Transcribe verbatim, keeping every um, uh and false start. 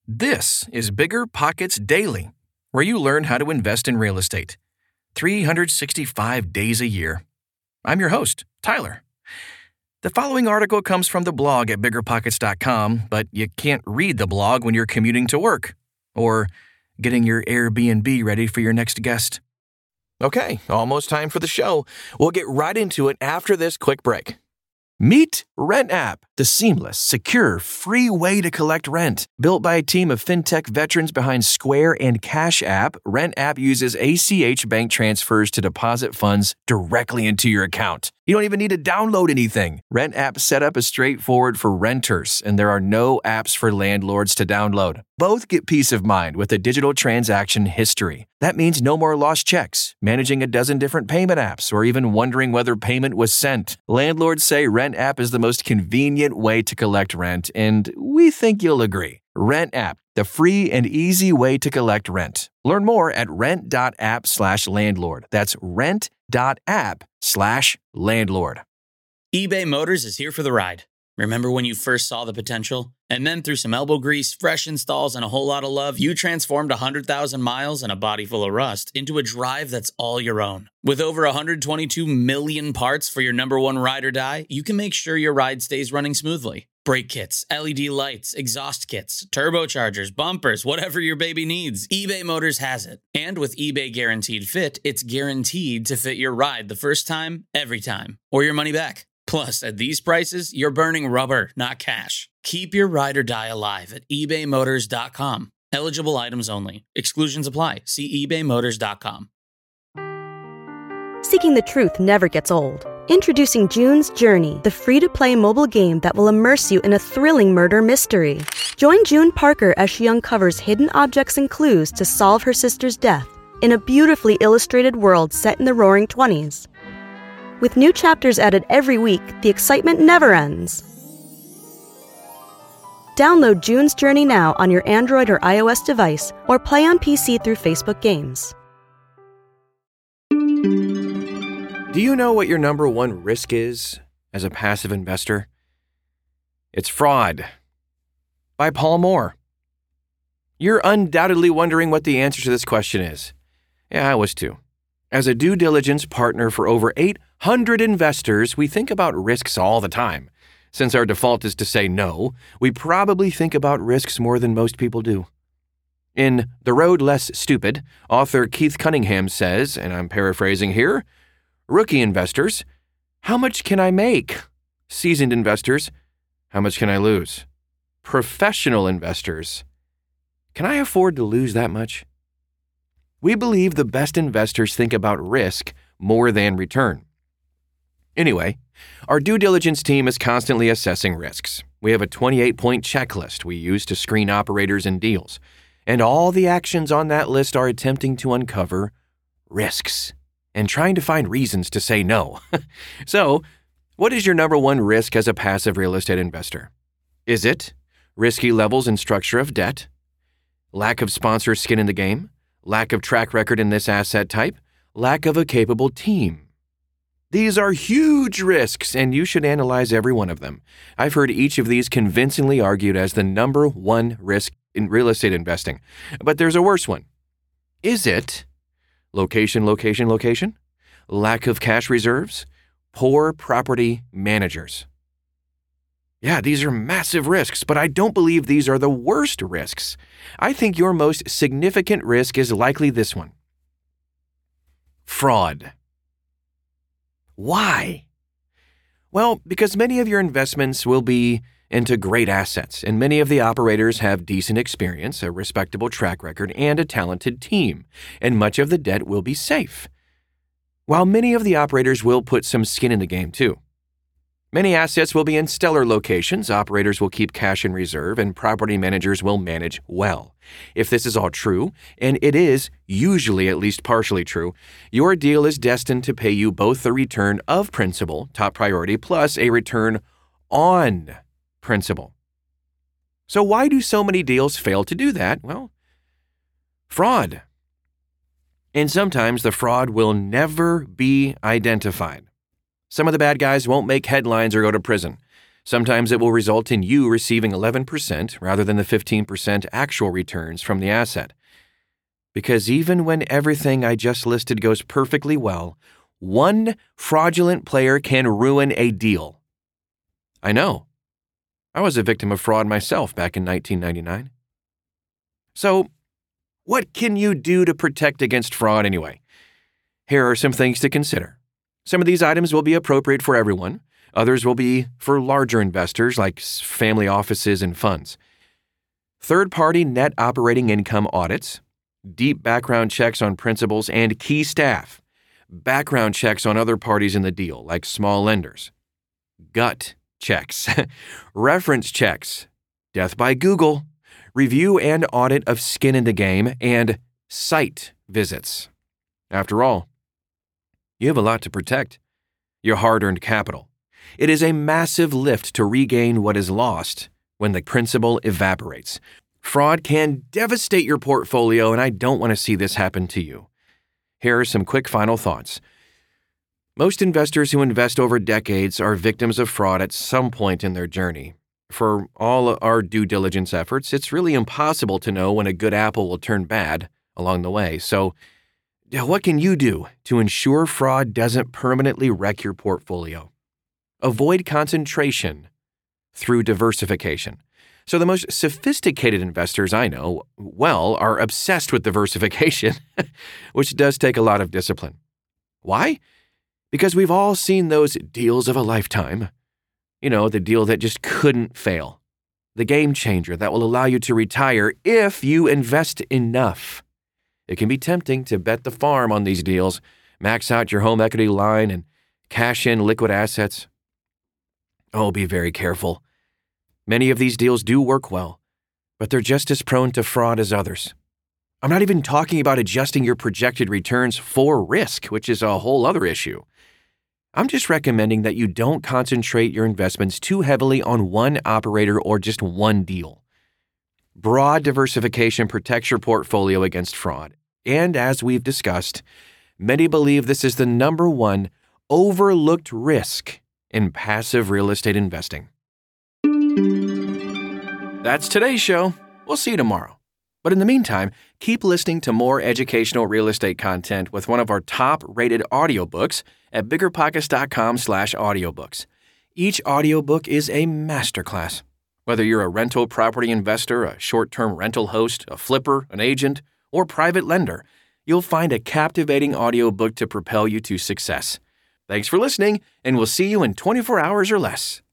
This is Bigger Pockets Daily, where you learn how to invest in real estate three hundred sixty-five days a year. I'm your host, Tyler. The following article comes from the blog at bigger pockets dot com, but you can't read the blog when you're commuting to work or getting your Airbnb ready for your next guest. Okay, almost time for the show. We'll get right into it after this quick break. Meet RentApp, the seamless, secure, free way to collect rent. Built by a team of fintech veterans behind Square and Cash App, RentApp uses A C H bank transfers to deposit funds directly into your account. You don't even need to download anything. RentApp setup is straightforward for renters, and there are no apps for landlords to download. Both get peace of mind with a digital transaction history. That means no more lost checks, managing a dozen different payment apps, or even wondering whether payment was sent. Landlords say RentApp is the most convenient way to collect rent, and we think you'll agree. RentApp, the free and easy way to collect rent. Learn more at rent.app slash landlord. That's rent.app slash landlord. eBay Motors is here for the ride. Remember when you first saw the potential? And then through some elbow grease, fresh installs, and a whole lot of love, you transformed one hundred thousand miles and a body full of rust into a drive that's all your own. With over one hundred twenty-two million parts for your number one ride or die, you can make sure your ride stays running smoothly. Brake kits, L E D lights, exhaust kits, turbochargers, bumpers, whatever your baby needs, eBay Motors has it. And with eBay Guaranteed Fit, it's guaranteed to fit your ride the first time, every time, or your money back. Plus, at these prices, you're burning rubber, not cash. Keep your ride or die alive at ebay motors dot com. Eligible items only. Exclusions apply. See ebay motors dot com. Seeking the truth never gets old. Introducing June's Journey, the free-to-play mobile game that will immerse you in a thrilling murder mystery. Join June Parker as she uncovers hidden objects and clues to solve her sister's death in a beautifully illustrated world set in the Roaring Twenties. With new chapters added every week, the excitement never ends. Download June's Journey now on your Android or iOS device, or play on P C through Facebook Games. Do you know what your number one risk is as a passive investor? It's fraud. By Paul Moore. You're undoubtedly wondering what the answer to this question is. Yeah, I was too. As a due diligence partner for over eight hundred investors, we think about risks all the time. Since our default is to say no, we probably think about risks more than most people do. In The Road Less Stupid, author Keith Cunningham says, and I'm paraphrasing here, rookie investors, how much can I make? Seasoned investors, how much can I lose? Professional investors, can I afford to lose that much? We believe the best investors think about risk more than return. Anyway, our due diligence team is constantly assessing risks. We have a twenty-eight point checklist we use to screen operators and deals, and all the actions on that list are attempting to uncover risks and trying to find reasons to say no. So, what is your number one risk as a passive real estate investor? Is it risky levels and structure of debt? Lack of sponsor skin in the game? Lack of track record in this asset type? Lack of a capable team? These are huge risks, and you should analyze every one of them. I've heard each of these convincingly argued as the number one risk in real estate investing. But there's a worse one. Is it location, location, location? Lack of cash reserves? Poor property managers? Yeah, these are massive risks, but I don't believe these are the worst risks. I think your most significant risk is likely this one. Fraud. Why? Well, because many of your investments will be into great assets, and many of the operators have decent experience, a respectable track record, and a talented team, and much of the debt will be safe. While many of the operators will put some skin in the game too. Many assets will be in stellar locations, operators will keep cash in reserve, and property managers will manage well. If this is all true, and it is usually at least partially true, your deal is destined to pay you both the return of principal, top priority, plus a return on principal. So why do so many deals fail to do that? Well, fraud. And sometimes the fraud will never be identified. Some of the bad guys won't make headlines or go to prison. Sometimes it will result in you receiving eleven percent rather than the fifteen percent actual returns from the asset. Because even when everything I just listed goes perfectly well, one fraudulent player can ruin a deal. I know. I was a victim of fraud myself back in nineteen ninety-nine. So, what can you do to protect against fraud anyway? Here are some things to consider. Some of these items will be appropriate for everyone. Others will be for larger investors like family offices and funds. Third-party net operating income audits, deep background checks on principals and key staff, background checks on other parties in the deal like small lenders, gut checks, reference checks, death by Google, review and audit of skin in the game, and site visits. After all, you have a lot to protect, your hard-earned capital. It is a massive lift to regain what is lost when the principal evaporates. Fraud can devastate your portfolio, and I don't want to see this happen to you. Here are some quick final thoughts. Most investors who invest over decades are victims of fraud at some point in their journey. For all our due diligence efforts, it's really impossible to know when a good apple will turn bad along the way. So, what can you do to ensure fraud doesn't permanently wreck your portfolio? Avoid concentration through diversification. So the most sophisticated investors I know, well, are obsessed with diversification, which does take a lot of discipline. Why? Because we've all seen those deals of a lifetime. You know, the deal that just couldn't fail. The game changer that will allow you to retire if you invest enough. It can be tempting to bet the farm on these deals, max out your home equity line, and cash in liquid assets. Oh, be very careful. Many of these deals do work well, but they're just as prone to fraud as others. I'm not even talking about adjusting your projected returns for risk, which is a whole other issue. I'm just recommending that you don't concentrate your investments too heavily on one operator or just one deal. Broad diversification protects your portfolio against fraud, and as we've discussed, many believe this is the number one overlooked risk in passive real estate investing. That's today's show. We'll see you tomorrow. But in the meantime, keep listening to more educational real estate content with one of our top-rated audiobooks at biggerpockets.com slash audiobooks. Each audiobook is a masterclass. Whether you're a rental property investor, a short-term rental host, a flipper, an agent, or private lender, you'll find a captivating audiobook to propel you to success. Thanks for listening, and we'll see you in twenty-four hours or less.